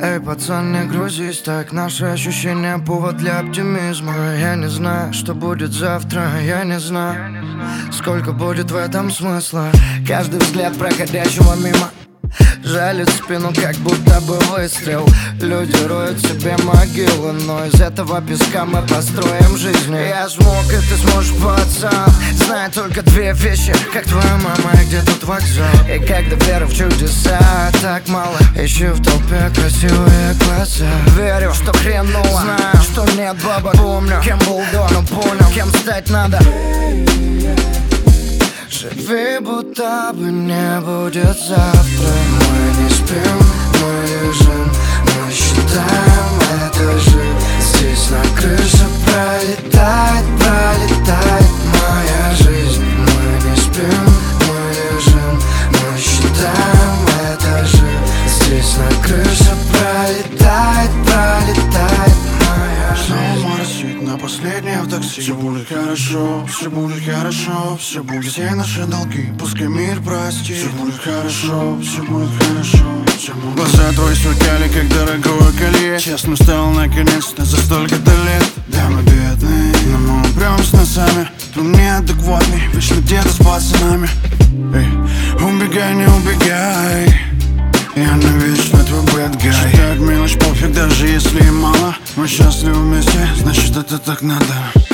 Эй, пацан, не грузись так. Наши ощущения повод для оптимизма. Я не знаю, что будет завтра. Я не знаю, сколько будет в этом смысла. Каждый взгляд проходящего мимо жалит спину, как будто бы выстрел. Люди роют себе могилы, но из этого песка мы построим жизнь. Я смог, и ты сможешь, пацан. Знаю только две вещи: как твоя мама и где тут вокзал. И когда веры в чудеса так мало, ищу в толпе красивые глаза. Верю, что хреново, знаю, что нет бабок. Помню, кем был до, но понял, кем стать надо. Живи, будто бы не будет завтра. Мы не спим, мы лежим, мы считаем этажи. Здесь на крыше пролетает, пролетает моя жизнь. Мы не спим, мы лежим, мы считаем этажи. Здесь на крыше пролетает, пролетает моя жизнь. Снова рассвет на последнее в такси. Все будет хорошо, все будет хорошо, все будет. Все наши долги, пускай мир простит. Все будет хорошо, все будет хорошо. Глаза твои сверкали, как дорогое колье. Честным стал наконец-то за столько-то лет. Да, мы бедные, но мы упрём с носами. Ты неадекватный, вечно где-то с пацанами. Эй, убегай, не убегай. Я навечно твой bad guy. Считать мелочь пофиг, даже если и мало. Мы счастливы вместе, значит это так надо.